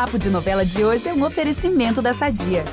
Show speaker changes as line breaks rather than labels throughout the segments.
Papo de Novela de hoje é um oferecimento da Sadia.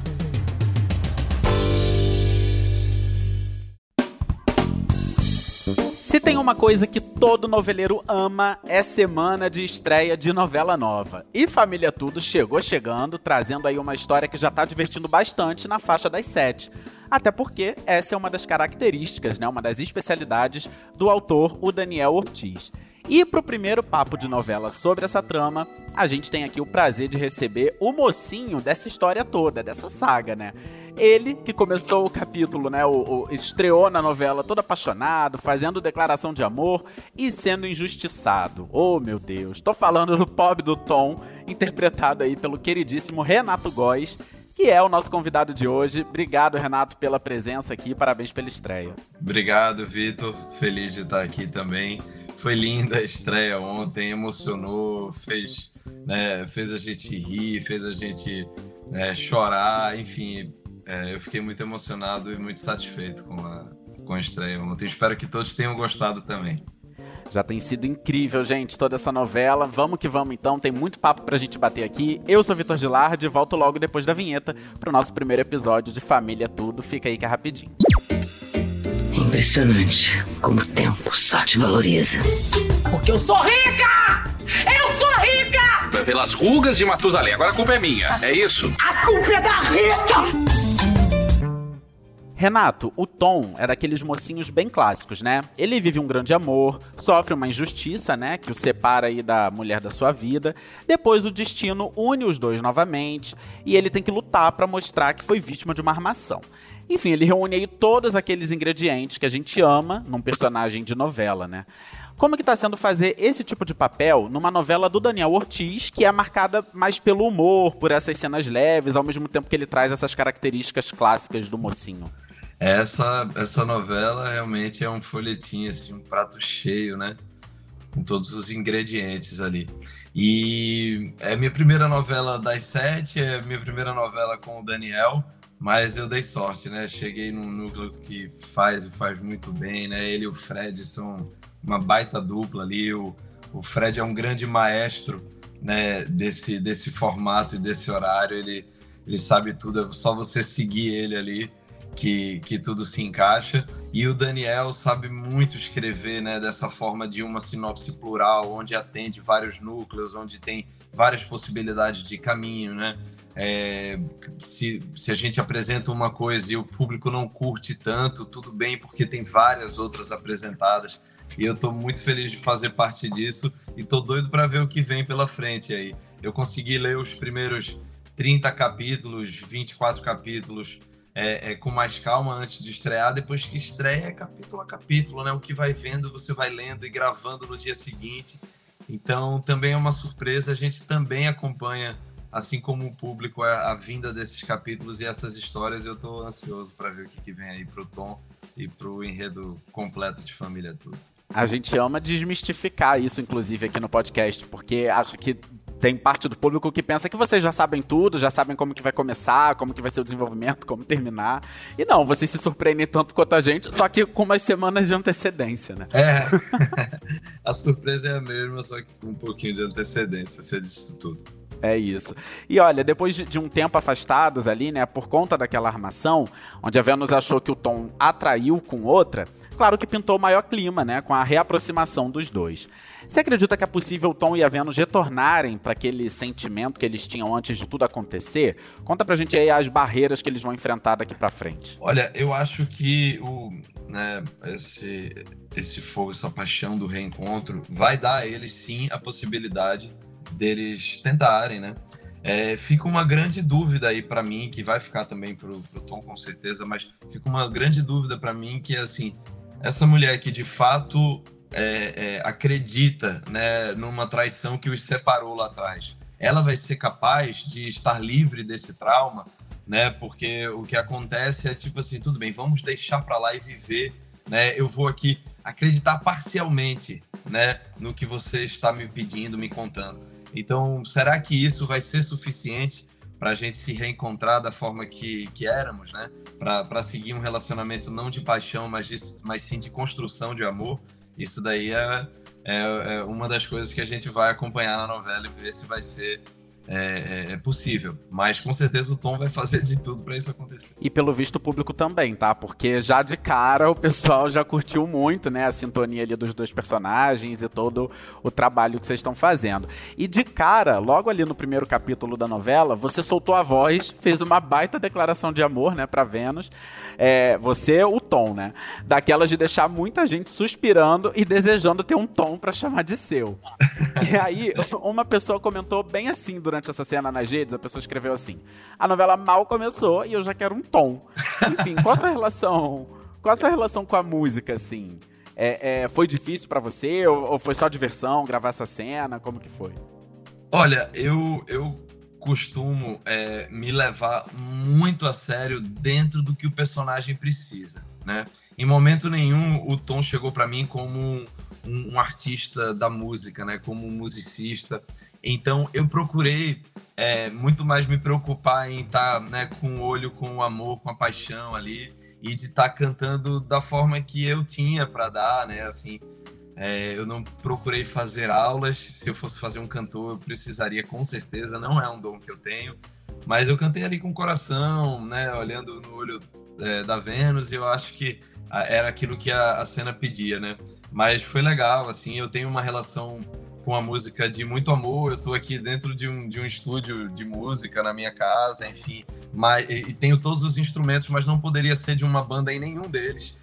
Se tem uma coisa que todo noveleiro ama, é semana de estreia de novela nova. E Família Tudo chegou chegando, trazendo aí uma história que já tá divertindo bastante na faixa das 7. Até porque essa é uma das características, né, uma das especialidades do autor, o Daniel Ortiz. E pro primeiro papo de novela sobre essa trama, a gente tem aqui o prazer de receber o mocinho dessa história toda, dessa saga, né? Ele que começou o capítulo, né, estreou na novela todo apaixonado, fazendo declaração de amor e sendo injustiçado. Oh, meu Deus, tô falando do pobre do Tom, interpretado aí pelo queridíssimo Renato Góes, que é o nosso convidado de hoje. Obrigado, Renato, pela presença aqui, parabéns pela estreia.
Obrigado, Vitor, feliz de estar aqui também. Foi linda a estreia ontem, emocionou, fez a gente rir, fez a gente chorar, enfim, eu fiquei muito emocionado e muito satisfeito com a estreia ontem. Espero que todos tenham gostado também.
Já tem sido incrível, gente, toda essa novela. Vamos que vamos, então. Tem muito papo pra gente bater aqui. Eu sou Vitor Gilardi e volto logo depois da vinheta pro nosso primeiro episódio de Família Tudo. Fica aí que é rapidinho.
É impressionante como o tempo só te valoriza.
Porque eu sou rica! Eu sou rica!
Pelas rugas de Matusalém. Agora a culpa é minha, é isso?
A culpa é da Rita!
Renato, o Tom é daqueles mocinhos bem clássicos, né? Ele vive um grande amor, sofre uma injustiça, né? Que o separa aí da mulher da sua vida. Depois o destino une os dois novamente e ele tem que lutar pra mostrar que foi vítima de uma armação. Enfim, ele reúne aí todos aqueles ingredientes que a gente ama num personagem de novela, né? Como que tá sendo fazer esse tipo de papel numa novela do Daniel Ortiz, que é marcada mais pelo humor, por essas cenas leves, ao mesmo tempo que ele traz essas características clássicas do mocinho?
Essa novela realmente é um folhetim, assim, um prato cheio, né? Com todos os ingredientes ali. E é minha primeira novela das 7, é minha primeira novela com o Daniel, mas eu dei sorte, né? Cheguei num núcleo que faz muito bem, né? Ele e o Fred são uma baita dupla ali. O Fred é um grande maestro, né, desse formato e desse horário. Ele sabe tudo, é só você seguir ele ali que tudo se encaixa. E o Daniel sabe muito escrever, né, dessa forma de uma sinopse plural, onde atende vários núcleos, onde tem várias possibilidades de caminho, né? Se a gente apresenta uma coisa e o público não curte tanto, tudo bem, porque tem várias outras apresentadas. E eu tô muito feliz de fazer parte disso e tô doido para ver o que vem pela frente aí. Eu consegui ler os primeiros 30 capítulos, 24 capítulos com mais calma antes de estrear. Depois que estreia, é capítulo a capítulo, né? O que vai vendo, você vai lendo e gravando no dia seguinte. Então, também é uma surpresa. A gente também acompanha, assim como o público, a vinda desses capítulos e essas histórias. Eu tô ansioso para ver o que vem aí pro Tom e pro enredo completo de Família Tudo.
A gente ama desmistificar isso, inclusive, aqui no podcast, porque acho que tem parte do público que pensa que vocês já sabem tudo, já sabem como que vai começar, como que vai ser o desenvolvimento, como terminar. E não, vocês se surpreendem tanto quanto a gente, só que com umas semanas de antecedência, né?
A surpresa é a mesma, só que com um pouquinho de antecedência, você disse tudo.
É isso. E olha, depois de um tempo afastados ali, né, por conta daquela armação, onde a Vênus achou que o Tom atraiu com outra, claro que pintou o maior clima, né, com a reaproximação dos dois. Você acredita que é possível o Tom e a Vênus retornarem para aquele sentimento que eles tinham antes de tudo acontecer? Conta pra gente aí as barreiras que eles vão enfrentar daqui pra frente.
Olha, eu acho que esse fogo, essa paixão do reencontro vai dar a eles sim a possibilidade deles tentarem, né? Fica uma grande dúvida aí para mim, que vai ficar também pro Tom com certeza, mas fica uma grande dúvida para mim que, assim, essa mulher que de fato acredita, né, numa traição que os separou lá atrás, ela vai ser capaz de estar livre desse trauma, né? Porque o que acontece é tipo assim, tudo bem, vamos deixar para lá e viver, né? Eu vou aqui acreditar parcialmente, né, no que você está me pedindo, me contando. Então, será que isso vai ser suficiente para a gente se reencontrar da forma que éramos, né? Para seguir um relacionamento não de paixão, mas sim de construção de amor? Isso daí é uma das coisas que a gente vai acompanhar na novela e ver se vai ser é possível, mas com certeza o Tom vai fazer de tudo para isso acontecer.
E pelo visto o público também, tá? Porque já de cara o pessoal já curtiu muito, né, a sintonia ali dos dois personagens e todo o trabalho que vocês estão fazendo. E de cara, logo ali no primeiro capítulo da novela, você soltou a voz, fez uma baita declaração de amor, né, pra Vênus. Você, o Tom, né? Daquelas de deixar muita gente suspirando e desejando ter um Tom pra chamar de seu. E aí, uma pessoa comentou bem assim durante essa cena nas redes, a pessoa escreveu assim: a novela mal começou e eu já quero um Tom. Enfim, qual a sua relação com a música, assim? Foi difícil pra você ou foi só diversão gravar essa cena? Como que foi?
Olha, eu costumo me levar muito a sério dentro do que o personagem precisa, né? Em momento nenhum o Tom chegou pra mim como um artista da música, né? Como um musicista. Então eu procurei muito mais me preocupar em estar, né, com o olho, com o amor, com a paixão ali, e de estar cantando da forma que eu tinha para dar, né? Assim, eu não procurei fazer aulas. Se eu fosse fazer um cantor, eu precisaria, com certeza. Não é um dom que eu tenho, mas eu cantei ali com o coração, né? Olhando no olho da Vênus, e eu acho que era aquilo que a cena pedia, né? Mas foi legal, assim. Eu tenho uma relação com a música de muito amor. Eu tô aqui dentro de um estúdio de música na minha casa, enfim, e tenho todos os instrumentos, mas não poderia ser de uma banda em nenhum deles.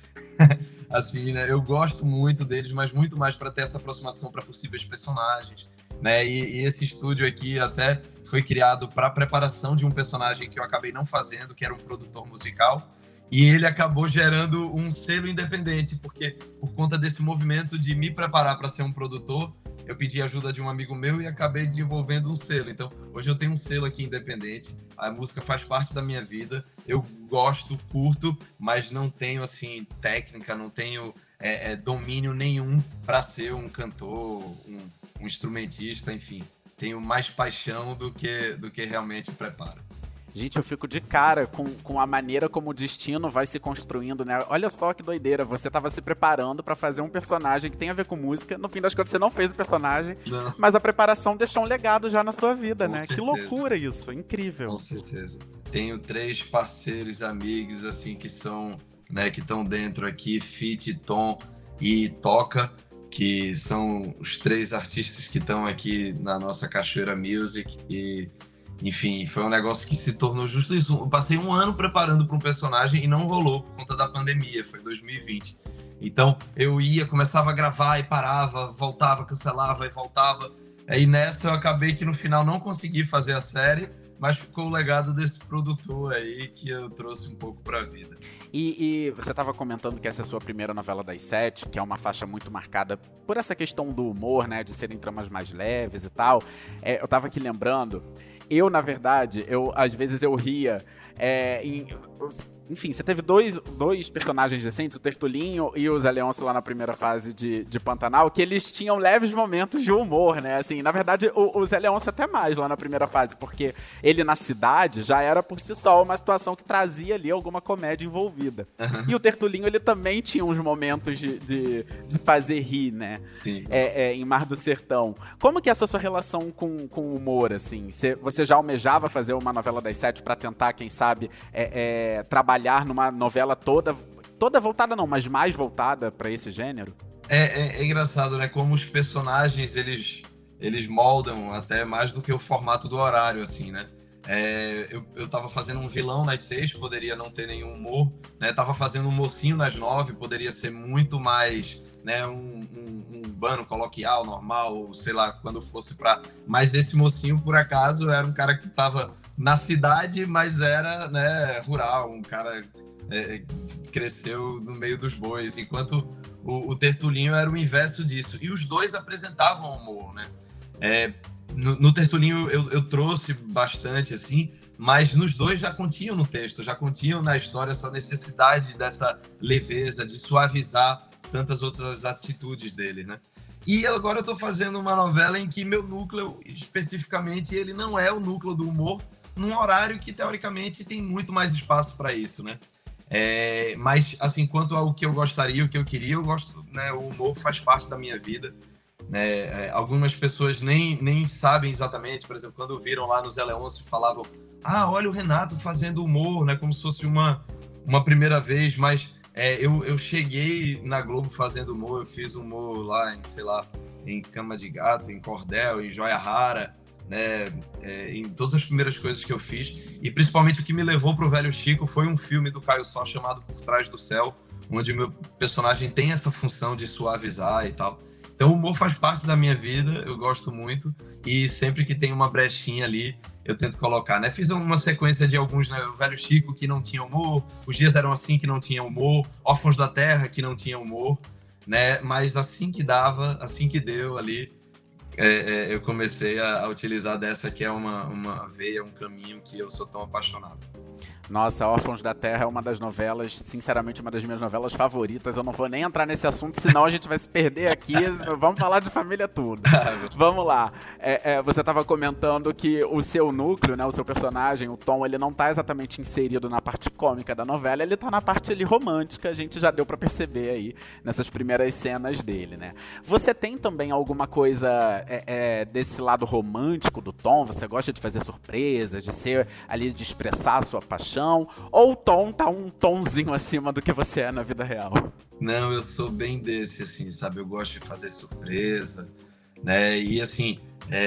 Assim, né? Eu gosto muito deles, mas muito mais para ter essa aproximação para possíveis personagens, né? E esse estúdio aqui até foi criado para a preparação de um personagem que eu acabei não fazendo, que era um produtor musical. E ele acabou gerando um selo independente, porque por conta desse movimento de me preparar para ser um produtor, eu pedi ajuda de um amigo meu e acabei desenvolvendo um selo. Então, hoje eu tenho um selo aqui independente, a música faz parte da minha vida, eu gosto, curto, mas não tenho, assim, técnica, não tenho domínio nenhum para ser um cantor, um instrumentista, enfim. Tenho mais paixão do que realmente preparo.
Gente, eu fico de cara com a maneira como o destino vai se construindo, né? Olha só que doideira, você tava se preparando pra fazer um personagem que tem a ver com música, no fim das contas você não fez o personagem, não. Mas a preparação deixou um legado já na sua vida, né? Certeza. Que loucura isso, incrível.
Com certeza. Tenho 3 parceiros, amigos, assim, que são, né, que estão dentro aqui, Fit, Tom e Toca, que são os 3 artistas que estão aqui na nossa Cachoeira Music. E enfim, foi um negócio que se tornou justo isso. Eu passei um ano preparando para um personagem e não rolou por conta da pandemia, foi 2020. Então, eu começava a gravar e parava, voltava, cancelava e voltava. E nessa eu acabei que no final não consegui fazer a série, mas ficou o legado desse produtor aí que eu trouxe um pouco para a vida.
E você estava comentando que essa é a sua primeira novela das 7, que é uma faixa muito marcada por essa questão do humor, né, de serem tramas mais leves e tal. Eu estava aqui lembrando... Na verdade, às vezes eu ria enfim, você teve dois personagens decentes, o Tertulinho e o Zé Leôncio lá na primeira fase de Pantanal, que eles tinham leves momentos de humor, né? Assim, na verdade, o Zé Leôncio até mais lá na primeira fase, porque ele na cidade já era por si só uma situação que trazia ali alguma comédia envolvida. Uhum. E o Tertulinho, ele também tinha uns momentos de fazer rir, né? Sim. Em Mar do Sertão. Como que é essa sua relação com o humor, assim? Você já almejava fazer uma novela das 7 pra tentar, quem sabe, trabalhar numa novela toda voltada não, mas mais voltada pra esse gênero?
É engraçado, né? Como os personagens, eles moldam até mais do que o formato do horário, assim, né? Eu tava fazendo um vilão nas 6, poderia não ter nenhum humor, né? Tava fazendo um mocinho nas 9, poderia ser muito mais, né, um urbano, coloquial, normal, sei lá, quando fosse pra... Mas esse mocinho, por acaso, era um cara que tava na cidade, mas era, né, rural, um cara cresceu no meio dos bois, enquanto o Tertulinho era o inverso disso. E os dois apresentavam humor, né? No Tertulinho eu trouxe bastante, assim, mas nos dois já continham no texto, já continham na história essa necessidade dessa leveza, de suavizar tantas outras atitudes dele, né? E agora eu tô fazendo uma novela em que meu núcleo, especificamente, ele não é o núcleo do humor, num horário que, teoricamente, tem muito mais espaço para isso, né? Mas, assim, quanto ao que eu gostaria, o que eu queria, eu gosto, né? O humor faz parte da minha vida, né? Algumas pessoas nem sabem exatamente, por exemplo, quando viram lá no Zé Leôncio, falavam, olha o Renato fazendo humor, né? Como se fosse uma primeira vez, mas eu cheguei na Globo fazendo humor, eu fiz humor lá em Cama de Gato, em Cordel, em Joia Rara, né? Em todas as primeiras coisas que eu fiz, e principalmente o que me levou pro Velho Chico foi um filme do Caio Só chamado Por Trás do Céu, onde o meu personagem tem essa função de suavizar e tal. Então o humor faz parte da minha vida, eu gosto muito, e sempre que tem uma brechinha ali, eu tento colocar, né? Fiz uma sequência de alguns, né? O Velho Chico, que não tinha humor, Os Dias Eram Assim, que não tinha humor, Órfãos da Terra, que não tinha humor, né? Mas assim que dava, assim que deu ali, eu comecei a utilizar dessa, que é uma veia, um caminho que eu sou tão apaixonado.
Nossa, Órfãos da Terra é uma das novelas, sinceramente, uma das minhas novelas favoritas. Eu não vou nem entrar nesse assunto, senão a gente vai se perder aqui. Vamos falar de família tudo. Vamos lá. Você estava comentando que o seu núcleo, né, o seu personagem, o Tom, ele não está exatamente inserido na parte cômica da novela, ele está na parte ali romântica, a gente já deu para perceber aí nessas primeiras cenas dele, né? Você tem também alguma coisa desse lado romântico do Tom? Você gosta de fazer surpresas, de ser ali, de expressar a sua paixão? Ou o Tom tá um tonzinho acima do que você é na vida real?
Não, eu sou bem desse, assim, sabe? Eu gosto de fazer surpresa, né? E, assim,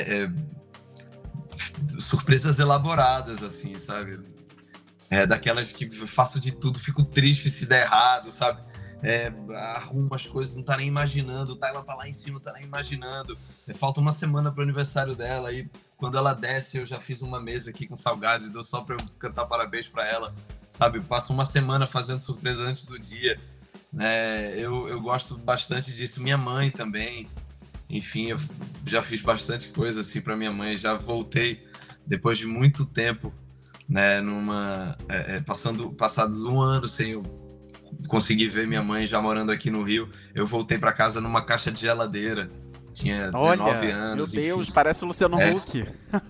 surpresas elaboradas, assim, sabe? Daquelas que eu faço de tudo, fico triste se der errado, sabe? Arrumo as coisas, não tá nem imaginando, ela tá lá em cima, tá nem imaginando. Falta uma semana pro aniversário dela, e quando ela desce, eu já fiz uma mesa aqui com salgados e dou só pra eu cantar parabéns pra ela, sabe? Passo uma semana fazendo surpresa antes do dia, né? Eu gosto bastante disso. Minha mãe também, enfim, eu já fiz bastante coisa assim pra minha mãe. Já voltei depois de muito tempo, né? Passados um ano sem eu conseguir ver minha mãe, já morando aqui no Rio, eu voltei pra casa numa caixa de geladeira. Tinha 19 anos.
Meu Deus,
enfim.
parece o Luciano Huck.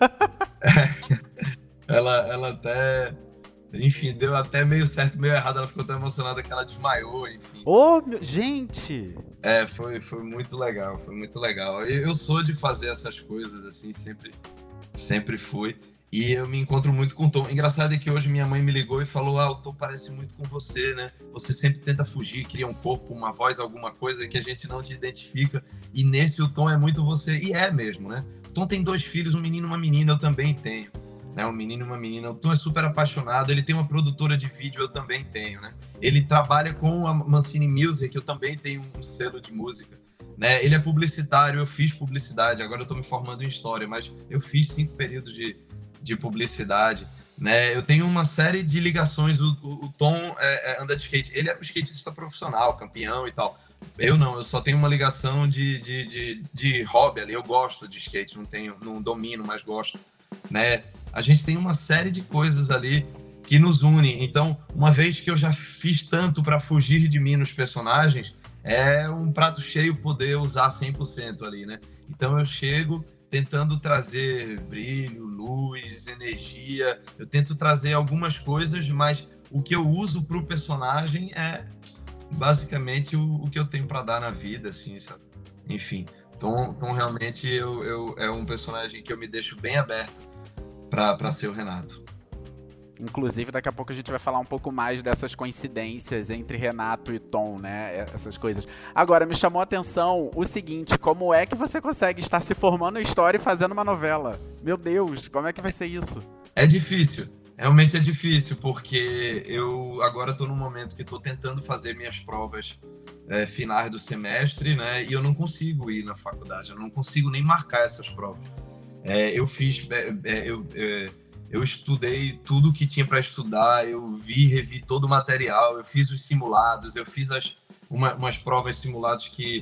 Ela até... Enfim, deu até meio certo, meio errado. Ela ficou tão emocionada que ela desmaiou, enfim.
Gente!
Foi muito legal, foi muito legal. Eu sou de fazer essas coisas, assim, sempre fui. E eu me encontro muito com o Tom. Engraçado é que hoje minha mãe me ligou e falou: o Tom parece muito com você, né? Você sempre tenta fugir, cria um corpo, uma voz, alguma coisa que a gente não te identifica. E nesse o Tom é muito você. E é mesmo, né? O Tom tem 2 filhos, um menino e uma menina, eu também tenho. Né? Um menino e uma menina. O Tom é super apaixonado, ele tem uma produtora de vídeo, eu também tenho, né? Ele trabalha com a Mancini Music, eu também tenho um selo de música. Né? Ele é publicitário, eu fiz publicidade, agora eu tô me formando em história, mas eu fiz 5 períodos de publicidade, né? Eu tenho uma série de ligações. O Tom anda de skate, ele é um skatista profissional, campeão e tal. Eu não, eu só tenho uma ligação de hobby ali. Eu gosto de skate, não domino, mas gosto, né? A gente tem uma série de coisas ali que nos unem. Então, uma vez que eu já fiz tanto para fugir de mim nos personagens, é um prato cheio poder usar 100% ali, né? Então eu chego tentando trazer brilho, luz, energia. Eu tento trazer algumas coisas, mas o que eu uso pro personagem é basicamente o que eu tenho para dar na vida, assim, sabe? Enfim, Tom realmente é um personagem que eu me deixo bem aberto para ser o Renato.
Inclusive, daqui a pouco a gente vai falar um pouco mais dessas coincidências entre Renato e Tom, né? Essas coisas. Agora, me chamou a atenção o seguinte: como é que você consegue estar se formando em história e fazendo uma novela? Meu Deus, como é que vai ser isso?
É difícil. Realmente é difícil, porque eu agora estou num momento que estou tentando fazer minhas provas finais do semestre, né? E eu não consigo ir na faculdade, eu não consigo nem marcar essas provas. Eu estudei tudo que tinha para estudar, eu revi todo o material, eu fiz os simulados, eu fiz umas provas simuladas que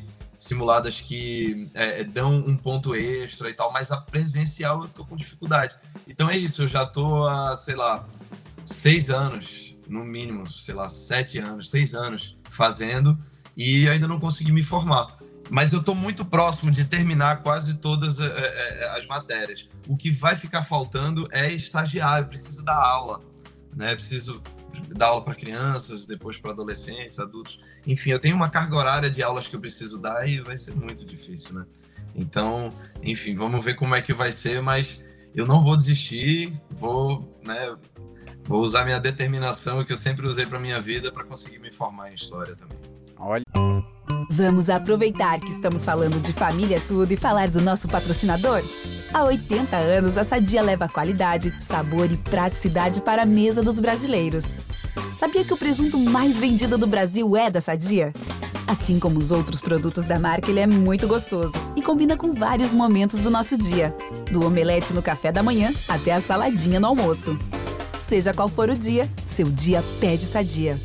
dão um ponto extra e tal, mas a presencial eu tô com dificuldade. Então é isso, eu já tô há, 6 anos, no mínimo, 7 anos, 6 anos fazendo e ainda não consegui me formar. Mas eu estou muito próximo de terminar quase todas as matérias. O que vai ficar faltando é estagiar, eu preciso dar aula, né? Preciso dar aula para crianças, depois para adolescentes, adultos. Enfim, eu tenho uma carga horária de aulas que eu preciso dar e vai ser muito difícil, né? Então, enfim, vamos ver como é que vai ser, mas eu não vou desistir, vou usar minha determinação que eu sempre usei para minha vida para conseguir me formar em história também.
Olha.
Vamos aproveitar que estamos falando de família tudo e falar do nosso patrocinador? Há 80 anos, a Sadia leva qualidade, sabor e praticidade para a mesa dos brasileiros. Sabia que o presunto mais vendido do Brasil é da Sadia? Assim como os outros produtos da marca, ele é muito gostoso e combina com vários momentos do nosso dia. Do omelete no café da manhã até a saladinha no almoço. Seja qual for o dia, seu dia pede Sadia.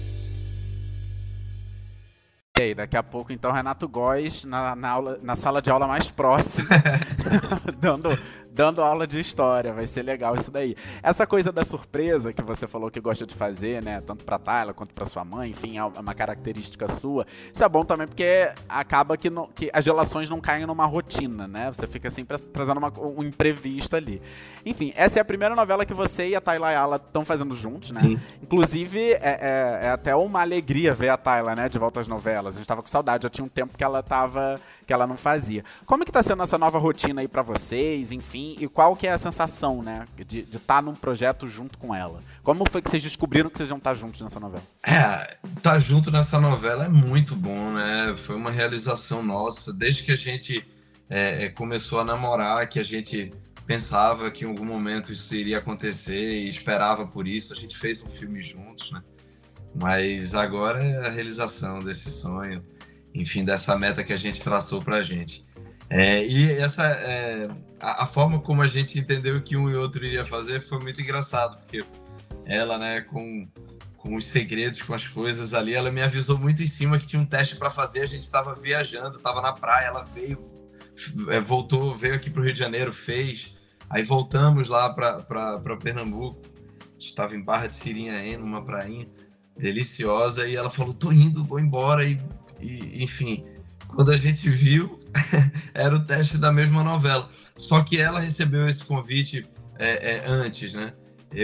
E aí, daqui a pouco, então, Renato Góes na sala de aula mais próxima, dando aula de história. Vai ser legal isso daí. Essa coisa da surpresa que você falou que gosta de fazer, né? Tanto pra Tayla quanto pra sua mãe, enfim, é uma característica sua. Isso é bom também porque acaba que as relações não caem numa rotina, né? Você fica sempre trazendo um imprevisto ali. Enfim, essa é a primeira novela que você e a Tayla Ayala estão fazendo juntos, né? Sim. Inclusive, é até uma alegria ver a Tayla, né, de volta às novelas. A gente tava com saudade, já tinha um tempo que ela não fazia. Como é que tá sendo essa nova rotina aí pra vocês, enfim, e qual que é a sensação, né, de estar num projeto junto com ela? Como foi que vocês descobriram que vocês vão estar juntos nessa novela?
Tá junto nessa novela é muito bom, né? Foi uma realização nossa, desde que a gente começou a namorar, que a gente pensava que em algum momento isso iria acontecer e esperava por isso. A gente fez um filme juntos, né? Mas agora é a realização desse sonho, enfim, dessa meta que a gente traçou pra gente. E a forma como a gente entendeu que um e outro iria fazer foi muito engraçado, porque ela, né, com os segredos, com as coisas ali, ela me avisou muito em cima que tinha um teste para fazer. A gente estava viajando, estava na praia, ela veio aqui pro Rio de Janeiro, fez. Aí voltamos lá para Pernambuco, estava em Barra de Sirinhaém, numa prainha deliciosa, e ela falou, tô indo, vou embora, e enfim, quando a gente viu, era o teste da mesma novela, só que ela recebeu esse convite antes, né?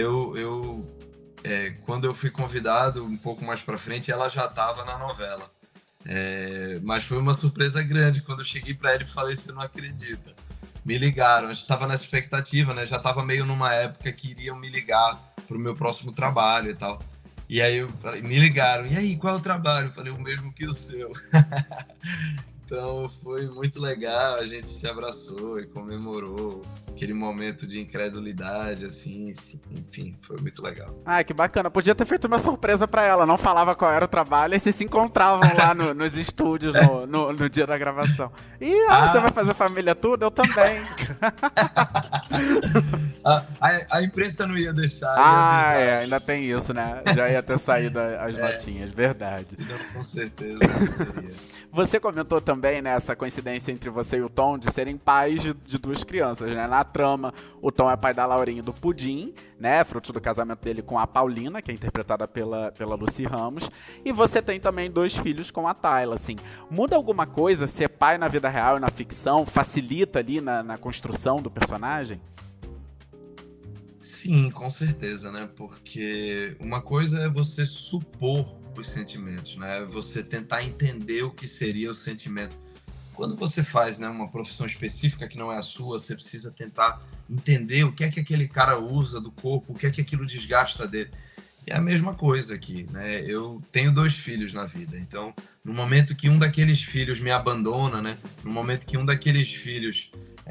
Quando eu fui convidado um pouco mais para frente, ela já estava na novela, mas foi uma surpresa grande quando eu cheguei para ela e falei, você não acredita, me ligaram, a gente estava nessa expectativa, né? Já estava meio numa época que iriam me ligar para o meu próximo trabalho e tal. E aí me ligaram, e aí, qual é o trabalho? Eu falei, o mesmo que o seu. Então foi muito legal, a gente se abraçou e comemorou aquele momento de incredulidade, assim, enfim, foi muito legal.
Ah, que bacana, podia ter feito uma surpresa pra ela, não falava qual era o trabalho, e vocês se encontravam lá nos estúdios no dia da gravação. Você vai fazer Família Tudo? Eu também.
A imprensa não ia deixar.
Ainda tem isso, né? Já ia ter saído as notinhas, verdade.
Não, com certeza, não seria.
Você comentou também, né, essa coincidência entre você e o Tom de serem pais de duas crianças, né? Na trama, o Tom é pai da Laurinha e do Pudim, né? Fruto do casamento dele com a Paulina, que é interpretada pela Lucy Ramos. E você tem também 2 filhos com a Tayla, assim. Muda alguma coisa ser pai na vida real e na ficção? Facilita ali na construção do personagem?
Sim, com certeza, né? Porque uma coisa é você supor os sentimentos, né? Você tentar entender o que seria o sentimento. Quando você faz, né, uma profissão específica que não é a sua, você precisa tentar entender o que é que aquele cara usa do corpo, o que é que aquilo desgasta dele. E é a mesma coisa aqui, né? Eu tenho 2 filhos na vida, então no momento que um daqueles filhos me abandona, né? No momento que um daqueles filhos,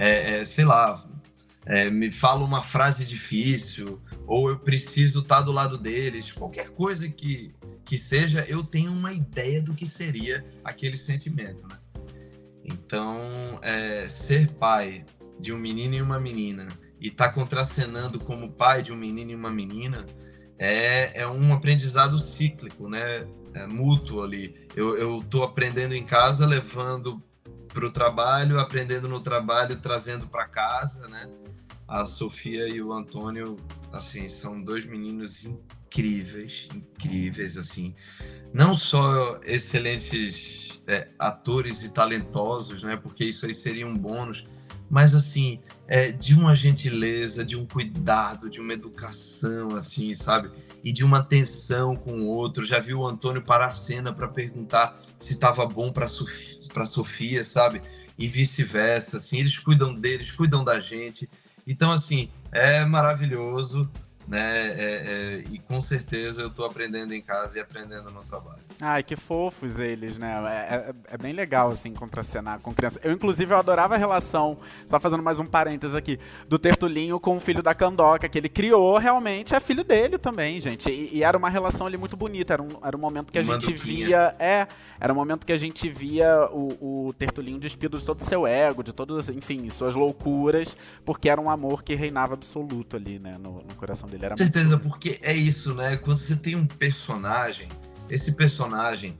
me fala uma frase difícil, ou eu preciso estar do lado deles, qualquer coisa que seja, eu tenho uma ideia do que seria aquele sentimento, né? Então, ser pai de um menino e uma menina e estar contracenando como pai de um menino e uma menina é um aprendizado cíclico, né? Mútuo ali. Eu tô aprendendo em casa, levando para o trabalho, aprendendo no trabalho, trazendo para casa, né? A Sofia e o Antônio, assim, são 2 meninos incríveis, assim. Não só excelentes atores e talentosos, né? Porque isso aí seria um bônus, mas, assim, de uma gentileza, de um cuidado, de uma educação, assim, sabe? E de uma atenção com o outro. Já viu o Antônio parar a cena para perguntar se estava bom para Sofia, sabe? e vice-versa, assim, eles cuidam deles, cuidam da gente. Então, assim, é maravilhoso, né? E com certeza eu tô aprendendo em casa e aprendendo no trabalho.
Ai, que fofos eles, né? É bem legal, assim, contracenar com criança. Eu adorava a relação, só fazendo mais um parênteses aqui, do Tertulinho com o filho da Candoca, que ele criou realmente, é filho dele também, gente. E era uma relação ali muito bonita, era um momento que a gente via... Era um momento que a gente via o Tertulinho despido de todo o seu ego, de todas, enfim, suas loucuras, porque era um amor que reinava absoluto ali, né, no coração dele. Era
com certeza, porque é isso, né? Quando você tem um personagem, esse personagem,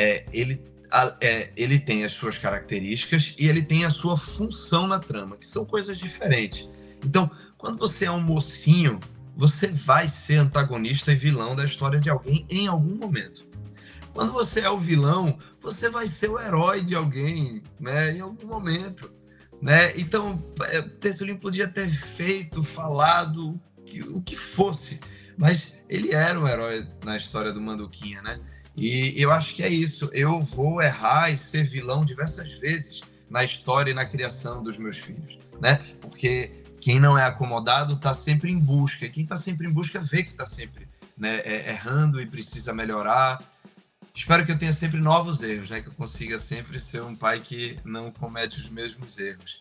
ele tem as suas características e ele tem a sua função na trama, que são coisas diferentes. Então, quando você é um mocinho, você vai ser antagonista e vilão da história de alguém em algum momento. Quando você é o vilão, você vai ser o herói de alguém, né, em algum momento, né? Então, Tertulinho podia ter falado o que fosse, mas ele era um herói na história do Manduquinha, né? E eu acho que é isso. Eu vou errar e ser vilão diversas vezes na história e na criação dos meus filhos, né? Porque quem não é acomodado está sempre em busca. E quem está sempre em busca vê que está sempre, né, errando e precisa melhorar. Espero que eu tenha sempre novos erros, né? Que eu consiga sempre ser um pai que não comete os mesmos erros.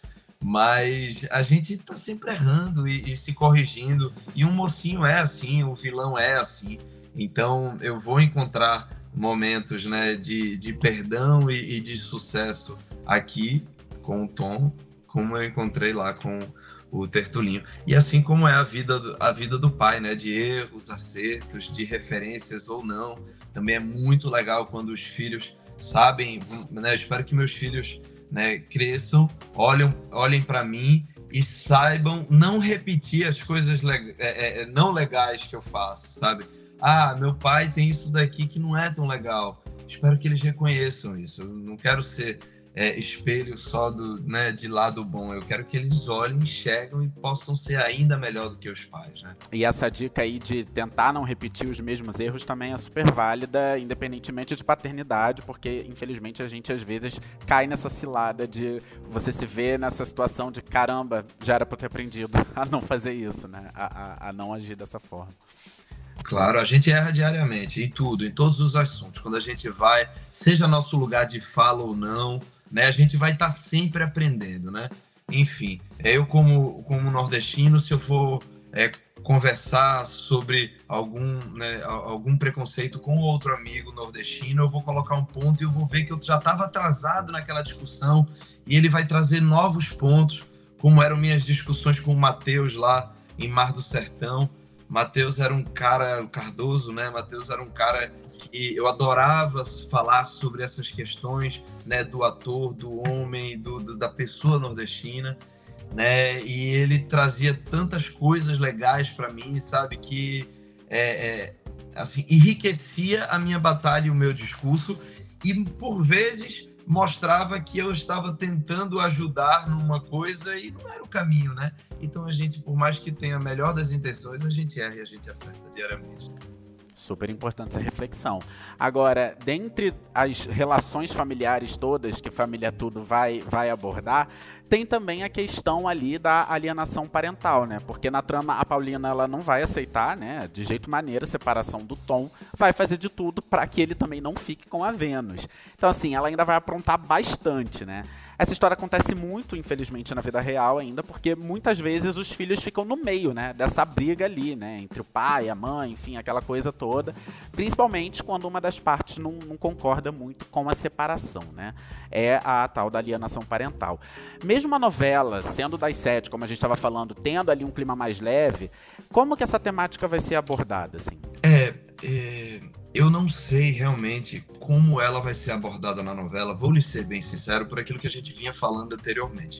Mas a gente está sempre errando e se corrigindo. E um mocinho é assim, o vilão é assim. Então eu vou encontrar momentos, né, de perdão e de sucesso aqui com o Tom, como eu encontrei lá com o Tertulinho. E assim como é a vida do pai, né, de erros, acertos, de referências ou não. Também é muito legal quando os filhos sabem, né, eu espero que meus filhos, né, cresçam, olhem para mim e saibam não repetir as coisas não legais que eu faço, sabe? Ah, meu pai tem isso daqui que não é tão legal. Espero que eles reconheçam isso. Eu não quero ser espelho só de lado bom. Eu quero que eles olhem, enxergam e possam ser ainda melhor do que os pais, né?
E essa dica aí de tentar não repetir os mesmos erros também é super válida, independentemente de paternidade, porque infelizmente a gente às vezes cai nessa cilada de você se ver nessa situação de caramba, já era pra eu ter aprendido a não fazer isso, né? A não agir dessa forma.
Claro, a gente erra diariamente, em tudo, em todos os assuntos. Quando a gente vai, seja nosso lugar de fala ou não, né, a gente vai estar sempre aprendendo, né? Enfim, eu como nordestino, se eu for conversar sobre algum preconceito com outro amigo nordestino, eu vou colocar um ponto e eu vou ver que eu já estava atrasado naquela discussão e ele vai trazer novos pontos, como eram minhas discussões com o Matheus lá em Mar do Sertão. Matheus era um cara, o Cardoso, né? Matheus era um cara que eu adorava falar sobre essas questões, né? Do ator, do homem, da pessoa nordestina, né? E ele trazia tantas coisas legais para mim, sabe? Que assim, enriquecia a minha batalha e o meu discurso e, por vezes, mostrava que eu estava tentando ajudar numa coisa e não era o caminho, né? Então a gente, por mais que tenha a melhor das intenções, a gente erra e a gente acerta diariamente.
Super importante essa reflexão. Agora, dentre as relações familiares todas que Família Tudo vai abordar, tem também a questão ali da alienação parental, né? Porque na trama a Paulina ela não vai aceitar, né? De jeito maneira, a separação do Tom, vai fazer de tudo para que ele também não fique com a Vênus. Então assim, ela ainda vai aprontar bastante, né? Essa história acontece muito, infelizmente, na vida real ainda, porque muitas vezes os filhos ficam no meio, né, dessa briga ali, né, entre o pai, a mãe, enfim, aquela coisa toda, principalmente quando uma das partes não concorda muito com a separação, né, é a tal da alienação parental. Mesmo a novela, sendo das 7, como a gente estava falando, tendo ali um clima mais leve, como que essa temática vai ser abordada, assim?
Eu não sei realmente como ela vai ser abordada na novela, vou lhe ser bem sincero, por aquilo que a gente vinha falando anteriormente.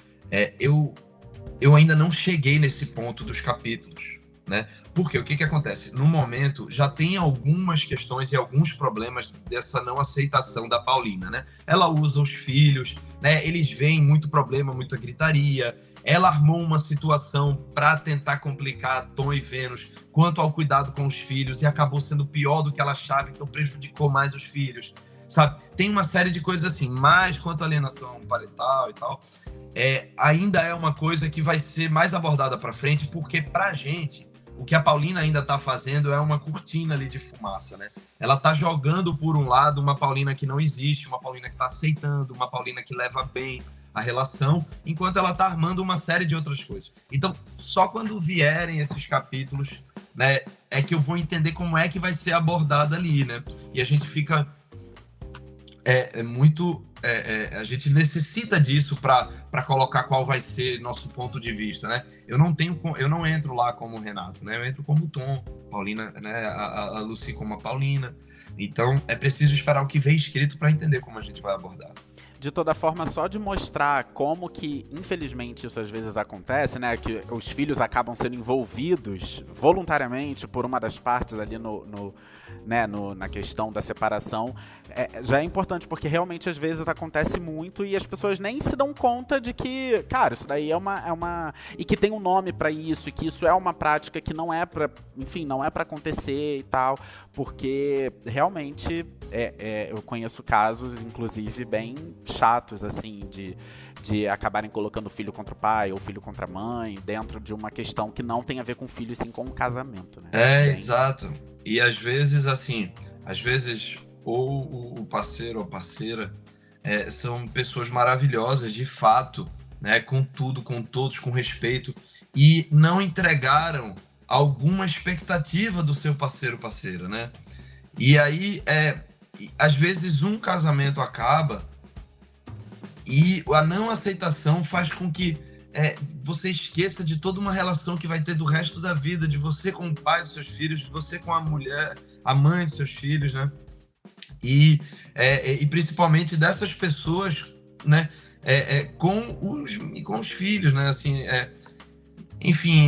Eu ainda não cheguei nesse ponto dos capítulos, né? Porque o que acontece? No momento, já tem algumas questões e alguns problemas dessa não aceitação da Paulina, né? Ela usa os filhos, né? Eles veem muito problema, muita gritaria. Ela armou uma situação para tentar complicar Tom e Vênus quanto ao cuidado com os filhos e acabou sendo pior do que ela achava, então prejudicou mais os filhos. sabe? Tem uma série de coisas assim, mas quanto à alienação parental e tal, ainda é uma coisa que vai ser mais abordada para frente, porque pra gente, o que a Paulina ainda tá fazendo é uma cortina ali de fumaça, né? Ela tá jogando por um lado uma Paulina que não existe, uma Paulina que tá aceitando, uma Paulina que leva bem a relação, enquanto ela tá armando uma série de outras coisas. Então, só quando vierem esses capítulos, né, é que eu vou entender como é que vai ser abordada ali, né? E a gente fica a gente necessita disso para colocar qual vai ser nosso ponto de vista, né? Eu não entro lá como o Renato, né? Eu entro como o Tom, Paulina, né? A Lucy como a Paulina. Então é preciso esperar o que vem escrito para entender como a gente vai abordar.
De toda forma, só de mostrar como que, infelizmente, isso às vezes acontece, né? Que os filhos acabam sendo envolvidos voluntariamente por uma das partes ali na questão da separação, já é importante, porque realmente às vezes acontece muito e as pessoas nem se dão conta de que, cara, isso daí é uma e que tem um nome pra isso, e que isso é uma prática que não é pra, enfim, não é pra acontecer e tal, porque realmente eu conheço casos, inclusive, bem chatos, assim, de acabarem colocando o filho contra o pai ou o filho contra a mãe dentro de uma questão que não tem a ver com o filho, e sim com o casamento, né?
Exato. E às vezes, ou o parceiro ou a parceira são pessoas maravilhosas, de fato, né? Com tudo, com todos, com respeito, e não entregaram alguma expectativa do seu parceiro ou parceira, né? E aí, às vezes, um casamento acaba e a não aceitação faz com que você esqueça de toda uma relação que vai ter do resto da vida, de você com o pai dos seus filhos, de você com a mulher, a mãe dos seus filhos, né? E principalmente dessas pessoas, né? Com os filhos, né? Assim, enfim,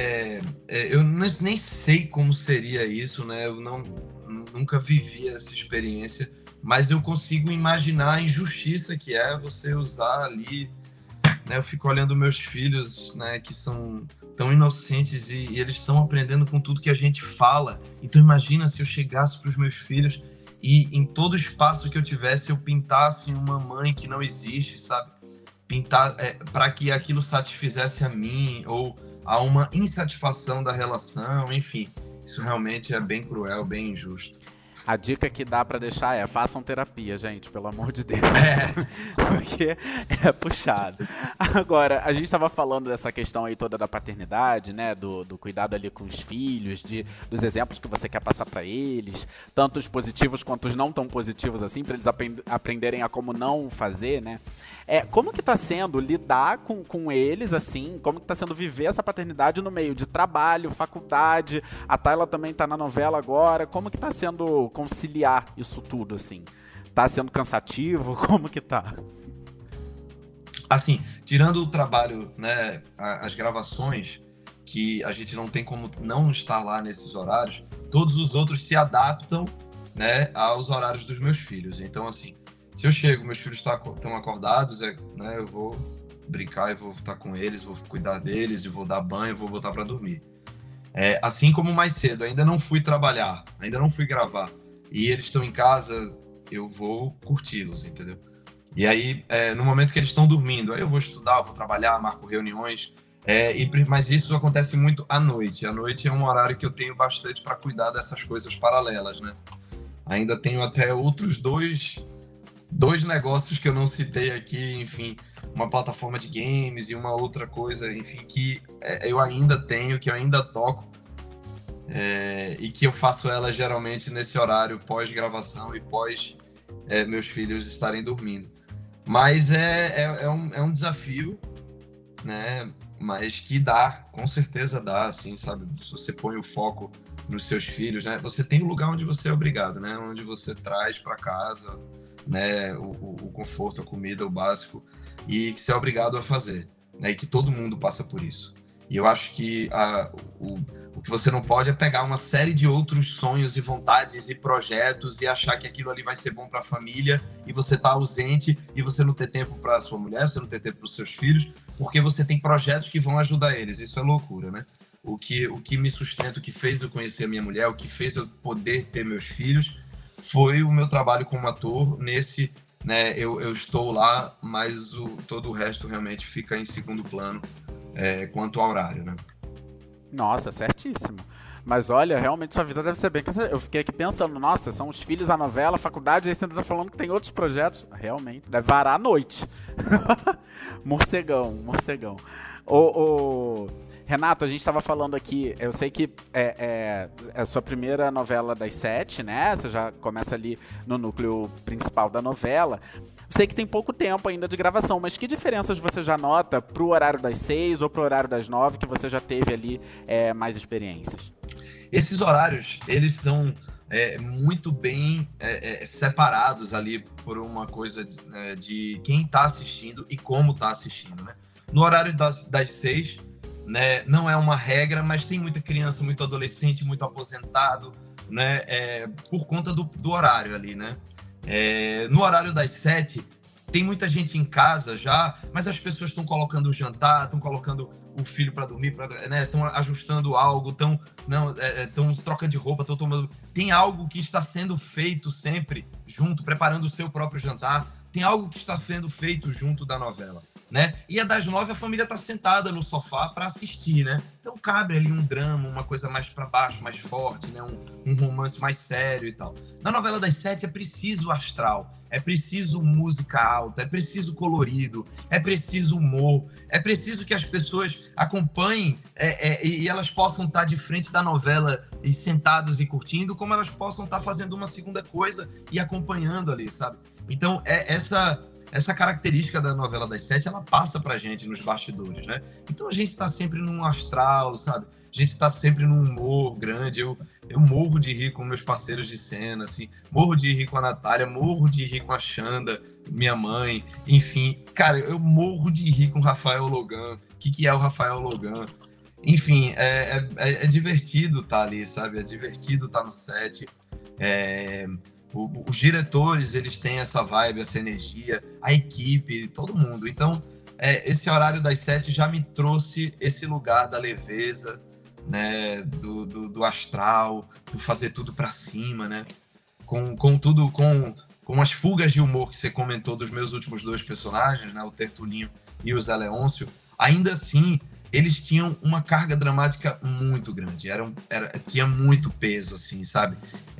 eu nem sei como seria isso, né? Eu nunca vivi essa experiência, mas eu consigo imaginar a injustiça que é você usar ali, né? Eu fico olhando meus filhos, né, que são tão inocentes e eles estão aprendendo com tudo que a gente fala. Então imagina se eu chegasse para os meus filhos e em todo espaço que eu tivesse eu pintasse uma mãe que não existe, sabe? Pintar para que aquilo satisfizesse a mim, ou a uma insatisfação da relação, enfim. Isso realmente é bem cruel, bem injusto.
A dica que dá pra deixar façam terapia, gente, pelo amor de Deus. Porque é puxado. Agora, a gente tava falando dessa questão aí toda da paternidade, né? Do cuidado ali com os filhos, dos exemplos que você quer passar pra eles, tanto os positivos quanto os não tão positivos, assim, pra eles aprenderem a como não fazer, né? Como que tá sendo lidar com eles, assim? Como que tá sendo viver essa paternidade no meio de trabalho, faculdade? A Tayla também tá na novela agora. Como que tá sendo conciliar isso tudo, assim? Tá sendo cansativo? Como que tá?
Assim, tirando o trabalho, né, as gravações, que a gente não tem como não estar lá nesses horários, todos os outros se adaptam, né, aos horários dos meus filhos. Então, assim, se eu chego, meus filhos estão acordados, né, eu vou brincar e vou estar com eles, vou cuidar deles, e vou dar banho, vou botar para dormir. Assim como mais cedo, ainda não fui trabalhar, ainda não fui gravar, e eles estão em casa, eu vou curti-los, entendeu? E aí, no momento que eles estão dormindo, aí eu vou estudar, eu vou trabalhar, marco reuniões, mas isso acontece muito à noite. À noite é um horário que eu tenho bastante para cuidar dessas coisas paralelas, né? Ainda tenho até outros dois negócios que eu não citei aqui, enfim, uma plataforma de games e uma outra coisa, enfim, que eu ainda tenho, que eu ainda toco, e que eu faço ela geralmente nesse horário pós-gravação e pós meus filhos estarem dormindo. Mas é um desafio, né? Mas que dá, com certeza dá, assim, sabe? Se você põe o foco nos seus filhos, né? Você tem um lugar onde você é obrigado, né? Onde você traz para casa, né? O conforto, a comida, o básico, e que você é obrigado a fazer, né? E que todo mundo passa por isso. E eu acho que o que você não pode é pegar uma série de outros sonhos e vontades e projetos e achar que aquilo ali vai ser bom para a família e você tá ausente e você não ter tempo para sua mulher, você não ter tempo para os seus filhos, porque você tem projetos que vão ajudar eles. Isso é loucura, né? O que me sustenta, o que fez eu conhecer a minha mulher, o que fez eu poder ter meus filhos, foi o meu trabalho como ator nesse, né, eu estou lá, mas todo o resto realmente fica em segundo plano quanto ao horário, né?
Nossa, certíssimo. Mas olha, realmente sua vida deve ser bem... Eu fiquei aqui pensando, nossa, são os filhos, a novela, a faculdade, aí você ainda tá falando que tem outros projetos. Realmente, deve varar à noite. Morcegão. Renato, a gente estava falando aqui, eu sei que é a sua primeira novela das 7, né? Você já começa ali no núcleo principal da novela. Eu sei que tem pouco tempo ainda de gravação, mas que diferenças você já nota pro horário das 6 ou pro horário das 9, que você já teve ali mais experiências?
Esses horários, eles são muito bem separados ali por uma coisa de quem está assistindo e como está assistindo, né? No horário das 6, né, não é uma regra, mas tem muita criança, muito adolescente, muito aposentado, né, por conta do horário ali, né? No horário das 7, tem muita gente em casa já, mas as pessoas estão colocando o jantar, estão colocando o filho para dormir, estão ajustando algo, estão troca de roupa, estão tomando... Tem algo que está sendo feito sempre junto, preparando o seu próprio jantar, tem algo que está sendo feito junto da novela, né? E a das 9 a família está sentada no sofá para assistir, né? Então cabe ali um drama, uma coisa mais para baixo, mais forte, né? Um romance mais sério e tal. Na novela das 7 é preciso astral, é preciso música alta, é preciso colorido, é preciso humor, é preciso que as pessoas acompanhem e elas possam estar de frente da novela e sentados e curtindo, como elas possam estar fazendo uma segunda coisa e acompanhando ali, sabe? Então, essa característica da novela das 7, ela passa pra gente nos bastidores, né? Então a gente tá sempre num astral, sabe? A gente tá sempre num humor grande. Eu morro de rir com meus parceiros de cena, assim. Morro de rir com a Natália, morro de rir com a Xanda, minha mãe. Enfim, cara, eu morro de rir com o Rafael Logan. O que é o Rafael Logan? Enfim, é divertido tá ali, sabe? É divertido tá no set. Os diretores, eles têm essa vibe, essa energia, a equipe, todo mundo. Então, esse horário das 7 já me trouxe esse lugar da leveza, né, do astral, do fazer tudo pra cima, né, com as fugas de humor que você comentou dos meus últimos 2 personagens, né, o Tertulinho e o Zé Leôncio. Ainda assim, eles tinham uma carga dramática muito grande, tinha muito peso, assim, sabe?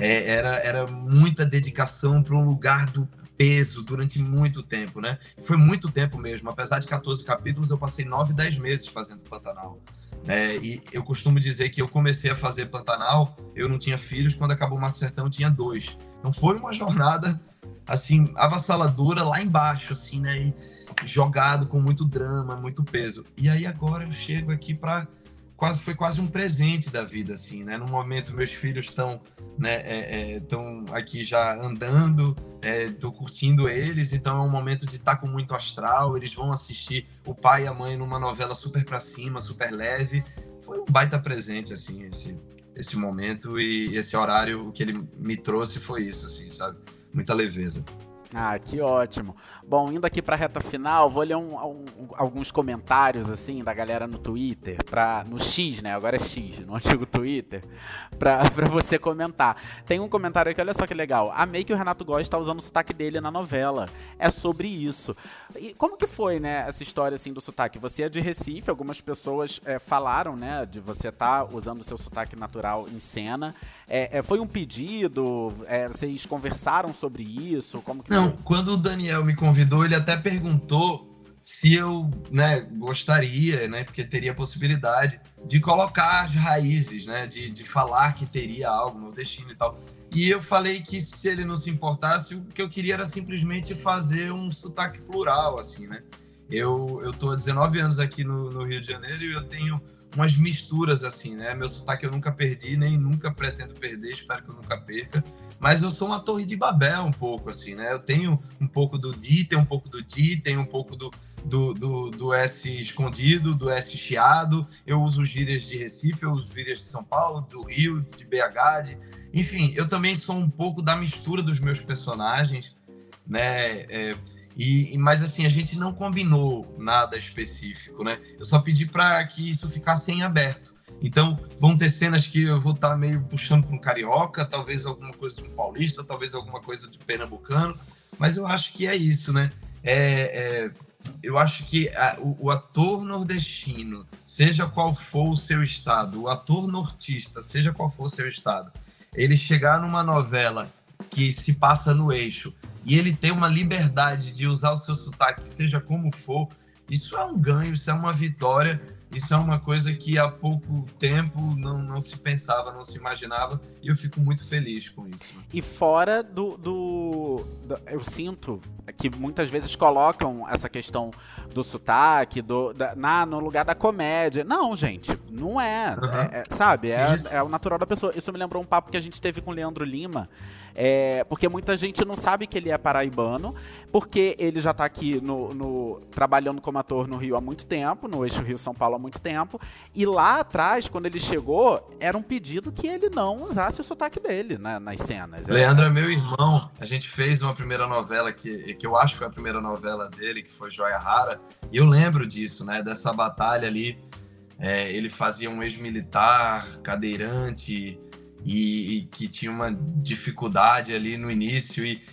Era muita dedicação para um lugar do peso durante muito tempo, né? Foi muito tempo mesmo, apesar de 14 capítulos, eu passei 9, 10 meses fazendo Pantanal. E eu costumo dizer que eu comecei a fazer Pantanal, eu não tinha filhos, quando acabou o Mato Sertão eu tinha 2. Então foi uma jornada, assim, avassaladora lá embaixo, assim, né? E jogado com muito drama, muito peso. E aí agora eu chego aqui para foi quase um presente da vida, assim, né? No momento meus filhos estão, né, estão aqui já andando, tô curtindo eles, então é um momento de estar com muito astral. Eles vão assistir o pai e a mãe numa novela super pra cima, super leve. Foi um baita presente, assim, esse momento, e esse horário, o que ele me trouxe foi isso, assim, sabe? Muita leveza.
Ah, que ótimo. Bom, indo aqui pra reta final, vou ler alguns comentários, assim, da galera no Twitter, no X, né? Agora é X, no antigo Twitter, pra você comentar. Tem um comentário aqui, olha só que legal. Amei que o Renato Góes tá usando o sotaque dele na novela. É sobre isso. E como que foi, né, essa história, assim, do sotaque? Você é de Recife, algumas pessoas falaram, né, de você tá usando o seu sotaque natural em cena. Foi um pedido? Vocês conversaram sobre isso? Como que
Não, quando o Daniel me convidou, ele até perguntou se eu, né, gostaria, né, porque teria possibilidade de colocar as raízes, né, de falar que teria algo nordestino e tal. E eu falei que se ele não se importasse, o que eu queria era simplesmente fazer um sotaque plural, assim, né. Eu tô há 19 anos aqui no Rio de Janeiro e eu tenho umas misturas, assim, né? Meu sotaque eu nunca perdi, nem nunca pretendo perder, espero que eu nunca perca. Mas eu sou uma torre de Babel um pouco, assim, né? Eu tenho um pouco do di, tenho um pouco do di, tenho um pouco do S escondido, do S chiado. Eu uso gírias de Recife, eu uso gírias de São Paulo, do Rio, de BH. Enfim, eu também sou um pouco da mistura dos meus personagens, né? Mas assim, a gente não combinou nada específico, né? Eu só pedi para que isso ficasse em aberto. Então, vão ter cenas que eu vou estar meio puxando para um carioca, talvez alguma coisa de um paulista, talvez alguma coisa de pernambucano, mas eu acho que é isso, né? Eu acho que o ator nordestino, seja qual for o seu estado, o ator nortista, seja qual for o seu estado, ele chegar numa novela que se passa no eixo e ele tem uma liberdade de usar o seu sotaque, seja como for, isso é um ganho, isso é uma vitória, isso é uma coisa que há pouco tempo não se pensava, não se imaginava, e eu fico muito feliz com isso.
E fora eu sinto que muitas vezes colocam essa questão do sotaque, no lugar da comédia. Não, gente, não é.
Uhum.
Sabe? É o natural da pessoa. Isso me lembrou um papo que a gente teve com o Leandro Lima, porque muita gente não sabe que ele é paraibano, porque ele já tá aqui trabalhando como ator no Rio há muito tempo, no eixo Rio-São Paulo há muito tempo, e lá atrás, quando ele chegou, era um pedido que ele não usasse o sotaque dele, né, nas cenas.
Leandro é meu irmão, a gente fez uma primeira novela que eu acho que foi a primeira novela dele, que foi Joia Rara, e eu lembro disso, né, dessa batalha ali. Ele fazia um ex-militar, cadeirante, e que tinha uma dificuldade ali no início, e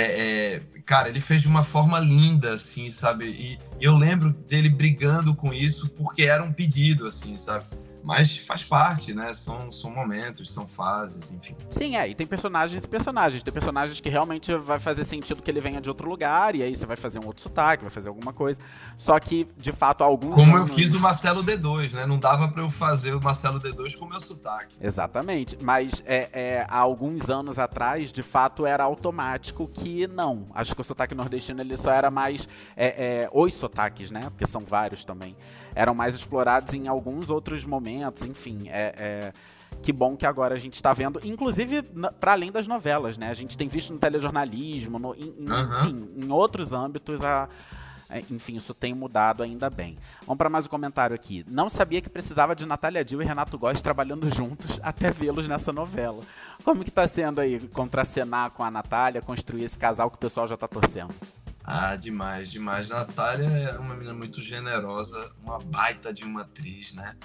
cara, ele fez de uma forma linda, assim, sabe, e eu lembro dele brigando com isso, porque era um pedido, assim, sabe, mas faz parte, né, são momentos, são fases, enfim.
Sim, e tem personagens e personagens, tem personagens que realmente vai fazer sentido que ele venha de outro lugar, e aí você vai fazer um outro sotaque, vai fazer alguma coisa, só que, de fato, alguns
Como eu fiz do Marcelo D2, né, não dava pra eu fazer o Marcelo D2 com o meu sotaque.
Exatamente, mas há alguns anos atrás, de fato, era automático que não, acho que o sotaque nordestino, ele só era mais, os sotaques, né, porque são vários também, eram mais explorados em alguns outros momentos, enfim, que bom que agora a gente está vendo, inclusive para além das novelas, né? A gente tem visto no telejornalismo, enfim, em outros âmbitos, enfim, isso tem mudado, ainda bem. Vamos para mais um comentário aqui. Não sabia que precisava de Natália Dil e Renato Góes trabalhando juntos até vê-los nessa novela. Como que tá sendo aí contracenar com a Natália, construir esse casal que o pessoal já tá torcendo?
Demais, demais. Natália é uma menina muito generosa, uma baita de uma atriz, né?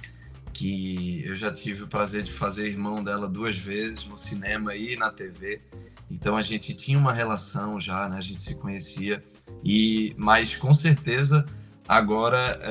Que eu já tive o prazer de fazer irmão dela 2 vezes no cinema e na TV. Então a gente tinha uma relação já, né? A gente se conhecia. Mas com certeza agora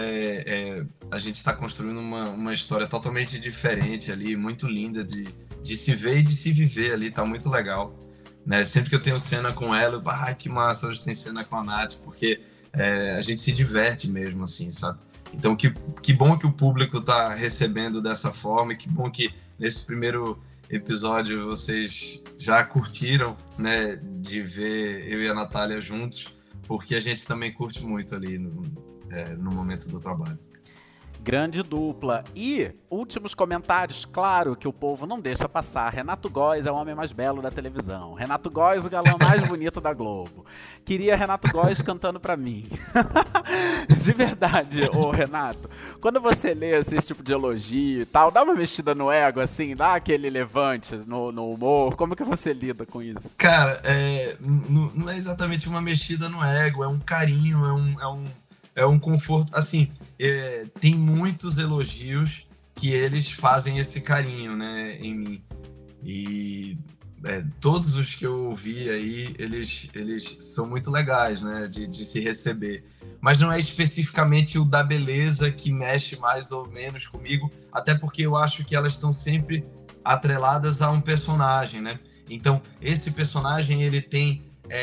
a gente está construindo uma história totalmente diferente ali, muito linda de se ver e de se viver ali, tá muito legal. Né? Sempre que eu tenho cena com ela, eu que massa, hoje tem cena com a Nath, porque a gente se diverte mesmo, assim, sabe? Então, que bom que o público tá recebendo dessa forma, e que bom que nesse primeiro episódio vocês já curtiram, né, de ver eu e a Natália juntos, porque a gente também curte muito ali no momento do trabalho.
Grande dupla. E últimos comentários, claro que o povo não deixa passar. Renato Góes é o homem mais belo da televisão. Renato Góes, o galã mais bonito da Globo. Queria Renato Góes cantando pra mim. De verdade, ô Renato, quando você lê esse tipo de elogio e tal, dá uma mexida no ego, assim, dá aquele levante no humor. Como que você lida com isso?
Cara, não é exatamente uma mexida no ego, é um carinho, é um conforto, assim, tem muitos elogios que eles fazem esse carinho, né, em mim, e todos os que eu ouvi aí, eles são muito legais, né, de se receber, mas não é especificamente o da beleza que mexe mais ou menos comigo, até porque eu acho que elas estão sempre atreladas a um personagem, né, então esse personagem, ele tem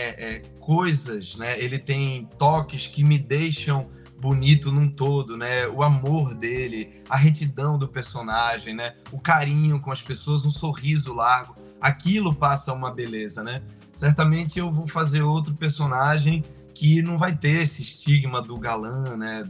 coisas, né? Ele tem toques que me deixam bonito num todo, né? O amor dele, a retidão do personagem, né? O carinho com as pessoas, um sorriso largo, aquilo passa uma beleza, né? Certamente eu vou fazer outro personagem que não vai ter esse estigma do galã, né?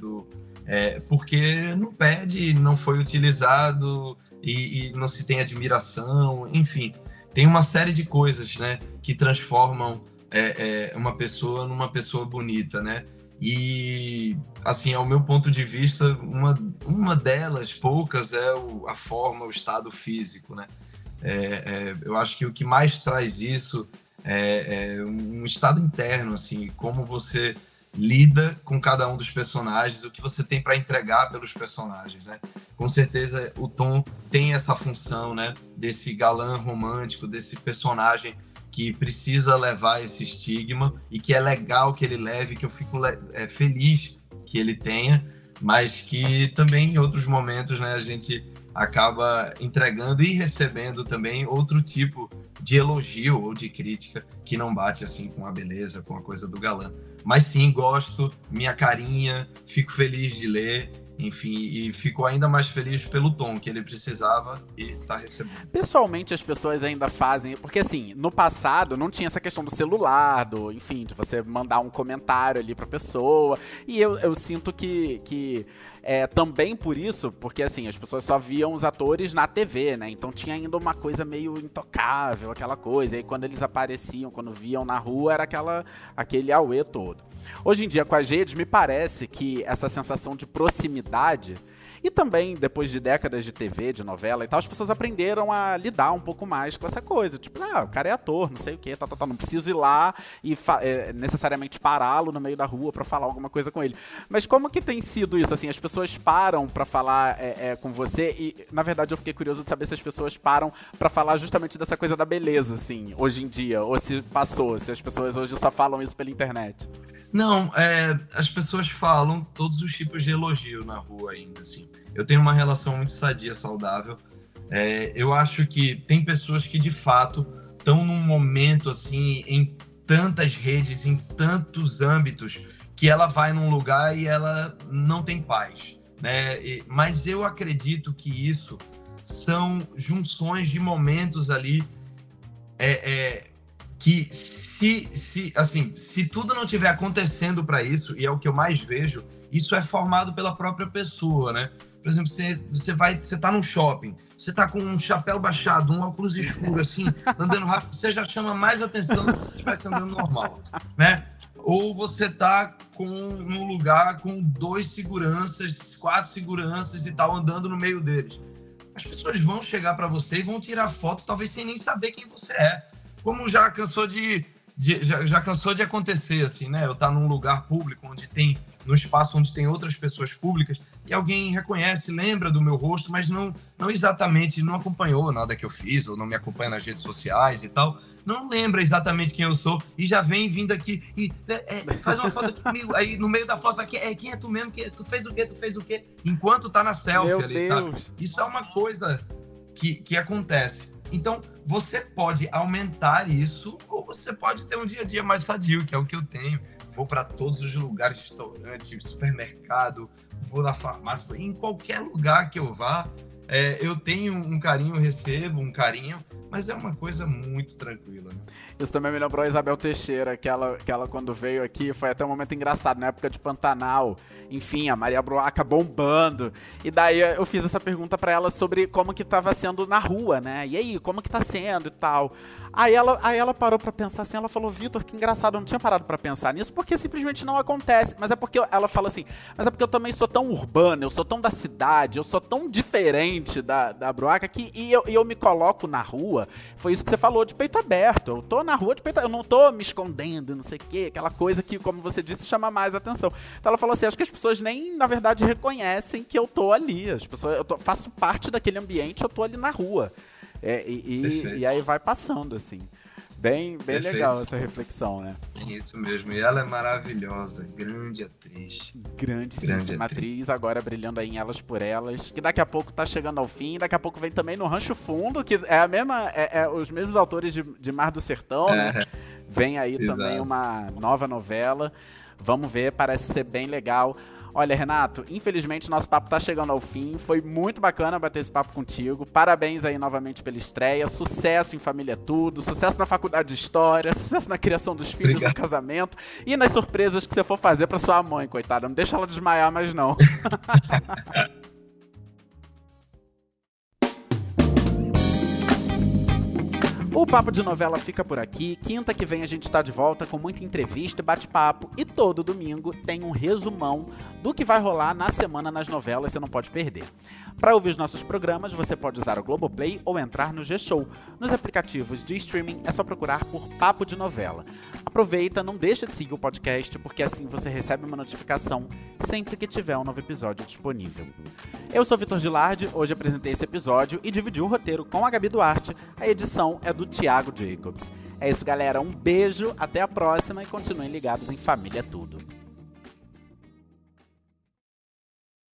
Porque não pede, não foi utilizado e não se tem admiração, enfim, tem uma série de coisas, né? Que transformam uma pessoa numa pessoa bonita, né? E, assim, ao meu ponto de vista, uma delas, poucas, a forma, o estado físico, né? Eu acho que o que mais traz isso é um estado interno, assim, como você lida com cada um dos personagens, o que você tem para entregar pelos personagens, né? Com certeza o Tom tem essa função, né? Desse galã romântico, desse personagem que precisa levar esse estigma e que é legal que ele leve, que eu fico feliz que ele tenha, mas que também em outros momentos, né, a gente acaba entregando e recebendo também outro tipo de elogio ou de crítica que não bate assim com a beleza, com a coisa do galã. Mas sim, gosto, minha carinha, fico feliz de ler, enfim, e fico ainda mais feliz pelo Tom, que ele precisava e está recebendo.
Pessoalmente, as pessoas ainda fazem... Porque, assim, no passado não tinha essa questão do celular, enfim, de você mandar um comentário ali pra pessoa. E eu sinto que também por isso, porque, assim, as pessoas só viam os atores na TV, né? Então tinha ainda uma coisa meio intocável, aquela coisa. E aí, quando eles apareciam, quando viam na rua, era aquele auê todo. Hoje em dia, com as redes, me parece que essa sensação de proximidade, e também depois de décadas de TV, de novela e tal, as pessoas aprenderam a lidar um pouco mais com essa coisa. Tipo, o cara é ator, não sei o quê, não preciso ir lá e necessariamente pará-lo no meio da rua pra falar alguma coisa com ele. Mas como que tem sido isso? Assim, as pessoas param pra falar com você e, na verdade, eu fiquei curioso de saber se as pessoas param pra falar justamente dessa coisa da beleza, assim, hoje em dia, ou se passou, se as pessoas hoje só falam isso pela internet.
Não, as pessoas falam todos os tipos de elogio na rua ainda, assim. Eu tenho uma relação muito sadia, saudável. Eu acho que tem pessoas que, de fato, estão num momento, assim, em tantas redes, em tantos âmbitos, que ela vai num lugar e ela não tem paz, né? Mas eu acredito que isso são junções de momentos ali que... Se tudo não estiver acontecendo para isso, e é o que eu mais vejo, isso é formado pela própria pessoa, né? Por exemplo, você tá num shopping, você tá com um chapéu baixado, um óculos escuro, assim, andando rápido, você já chama mais atenção do que se você estivesse andando normal, né? Ou você tá num lugar com 2 seguranças, 4 seguranças e tal, andando no meio deles. As pessoas vão chegar para você e vão tirar foto, talvez sem nem saber quem você é. Como já cansou já cansou de acontecer, assim, né? Eu estar num lugar público, num espaço onde tem outras pessoas públicas, e alguém reconhece, lembra do meu rosto, mas não exatamente, não acompanhou nada que eu fiz, ou não me acompanha nas redes sociais e tal, não lembra exatamente quem eu sou, e já vem vindo aqui, e faz uma foto aqui comigo, aí no meio da foto vai, quem é tu mesmo, tu fez o quê? Enquanto tá na selfie
meu
ali,
Deus.
sabe? Isso é uma coisa que acontece. Então, você pode aumentar isso ou você pode ter um dia a dia mais sadio, que é o que eu tenho. Vou para todos os lugares, restaurante, supermercado, vou na farmácia, em qualquer lugar que eu vá, eu tenho um carinho, eu recebo um carinho, mas é uma coisa muito tranquila, né?
Isso também me lembrou a Isabel Teixeira, que ela quando veio aqui, foi até um momento engraçado, na época de Pantanal, enfim, a Maria Bruaca bombando, e daí eu fiz essa pergunta pra ela sobre como que tava sendo na rua, né, e aí, como que tá sendo e tal. Aí ela parou pra pensar assim, ela falou, Vitor, que engraçado, eu não tinha parado pra pensar nisso, porque simplesmente não acontece, mas é porque, ela fala assim, mas é porque eu também sou tão urbana, eu sou tão da cidade, eu sou tão diferente da Bruaca, que eu me coloco na rua, foi isso que você falou, de peito aberto, eu tô na rua de peito, eu não tô me escondendo, não sei o que, aquela coisa que, como você disse, chama mais atenção. Então ela falou assim, acho que as pessoas nem, na verdade, reconhecem que eu tô ali, faço parte daquele ambiente, eu tô ali na rua. E aí vai passando, assim. Bem legal essa reflexão, né?
É isso mesmo, e ela é maravilhosa, grande atriz.
Grandíssima atriz, agora brilhando aí em Elas por Elas, que daqui a pouco tá chegando ao fim, daqui a pouco vem também no Rancho Fundo, que é a mesma, os mesmos autores de Mar do Sertão, né? Vem aí também uma nova novela, vamos ver, parece ser bem legal. Olha, Renato, infelizmente nosso papo tá chegando ao fim, foi muito bacana bater esse papo contigo, parabéns aí novamente pela estreia, sucesso em Família Tudo, sucesso na faculdade de História, sucesso na criação dos filhos, no casamento e nas surpresas que você for fazer pra sua mãe, coitada, não deixa ela desmaiar mais não. O Papo de Novela fica por aqui. Quinta que vem a gente tá de volta com muita entrevista e bate-papo. E todo domingo tem um resumão do que vai rolar na semana nas novelas, você não pode perder. Para ouvir os nossos programas, você pode usar o Globoplay ou entrar no G-Show. Nos aplicativos de streaming é só procurar por Papo de Novela. Aproveita, não deixa de seguir o podcast, porque assim você recebe uma notificação sempre que tiver um novo episódio disponível. Eu sou Vitor Gilardi, hoje apresentei esse episódio e dividi o roteiro com a Gabi Duarte. A edição é do Thiago Jacobs. É isso, galera. Um beijo, até a próxima e continuem ligados em Família Tudo.